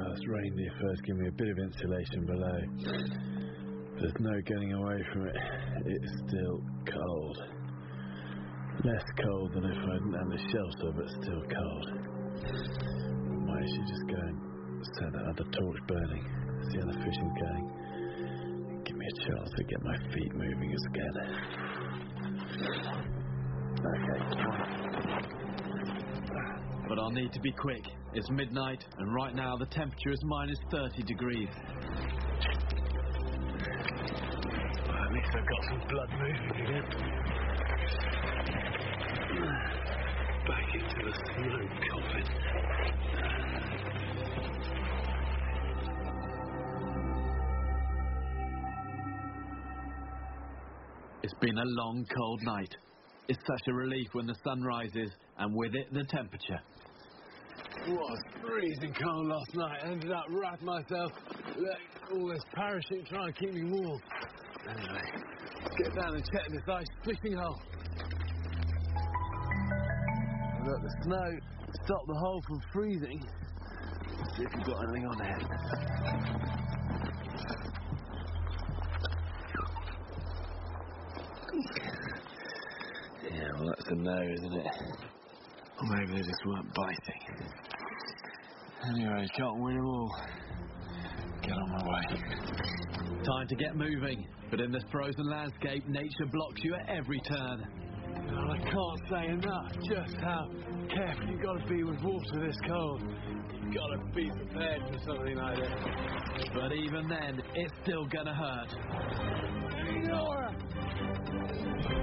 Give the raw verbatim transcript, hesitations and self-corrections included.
This reindeer fur's giving me a bit of insulation below. There's no getting away from it. It's still cold. Less cold than if I didn't have a shelter, but still cold. Might actually just go and set that other torch burning. See how the fishing's going. Give me a chance to get my feet moving again. Okay, come on. But I'll need to be quick. It's midnight, and right now the temperature is minus thirty degrees. Well, at least I've got some blood moving again. Back into the snow coffin. It's been a long, cold night. It's such a relief when the sun rises, and with it, the temperature. It was freezing cold last night. I ended up wrapping myself, letting all this parachute try and keep me warm. Anyway, let's get down and check this ice fishing hole. Look, the snow stopped the hole from freezing. Let's see if we've got anything on it. Yeah, well, that's a no, isn't it? Or maybe they just weren't biting. Anyway, can't win them all. Get on my way. Time to get moving. But in this frozen landscape, nature blocks you at every turn. Well, I can't say enough just how careful you've got to be with water this cold. You've got to be prepared for something like this. But even then, it's still gonna hurt. Nora!